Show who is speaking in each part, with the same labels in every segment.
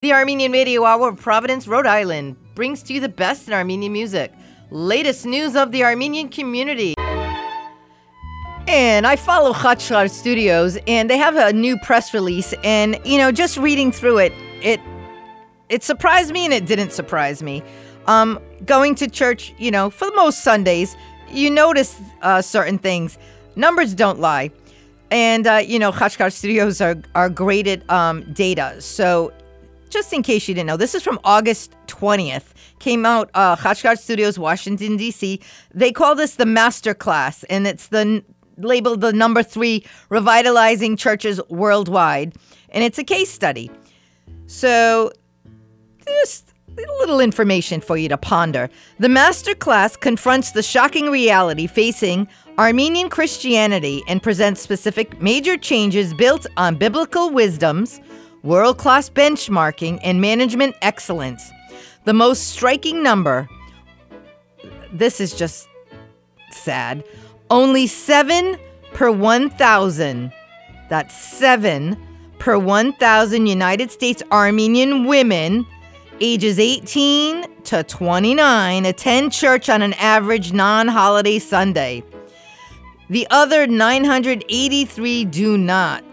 Speaker 1: The Armenian Radio Hour of Providence, Rhode Island brings to you the best in Armenian music. Latest news of the Armenian community. And I follow Khachkar Studios, and they have a new press release. And, just reading through it, it surprised me and it didn't surprise me. Going to church, for the most Sundays, you notice certain things. Numbers don't lie. And, Khachkar Studios are great at data. So just in case you didn't know, this is from August 20th. Came out, Khachkar Studios, Washington, D.C. They call this the Master Class, and it's labeled the number 3 Revitalizing Churches Worldwide. And it's a case study. So just a little information for you to ponder. The Master Class confronts the shocking reality facing Armenian Christianity and presents specific major changes built on biblical wisdoms, world-class benchmarking, and management excellence. The most striking number, this is just sad, only 7 per 1,000. That's 7 per 1,000 United States Armenian women ages 18 to 29 attend church on an average non-holiday Sunday. The other 983 do not.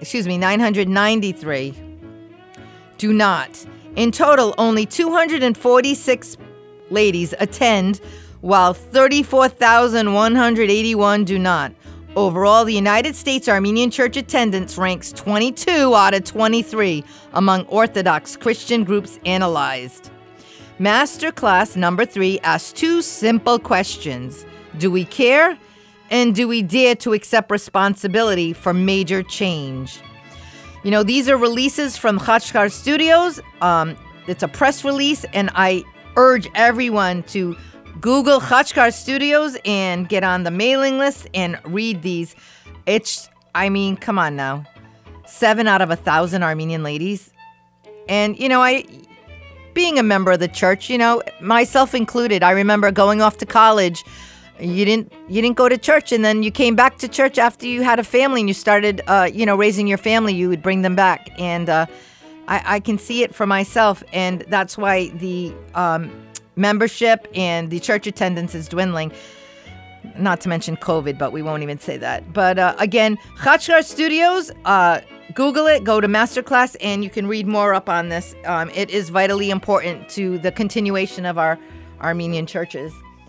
Speaker 1: 993 do not. In total, only 246 ladies attend, while 34,181 do not. Overall, the United States Armenian church attendance ranks 22 out of 23 among Orthodox Christian groups analyzed. Masterclass number 3 asks 2 simple questions. Do we care? And do we dare to accept responsibility for major change? These are releases from Khachkar Studios. It's a press release, and I urge everyone to Google Khachkar Studios and get on the mailing list and read these. Come on now. 7 out of 1,000 Armenian ladies. And, being a member of the church, myself included, I remember going off to college. You didn't go to church, and then you came back to church after you had a family and you started, raising your family. You would bring them back. And I can see it for myself. And that's why the membership and the church attendance is dwindling. Not to mention COVID, but we won't even say that. But again, Khachkar Studios, Google it, go to Masterclass, and you can read more up on this. It is vitally important to the continuation of our Armenian churches.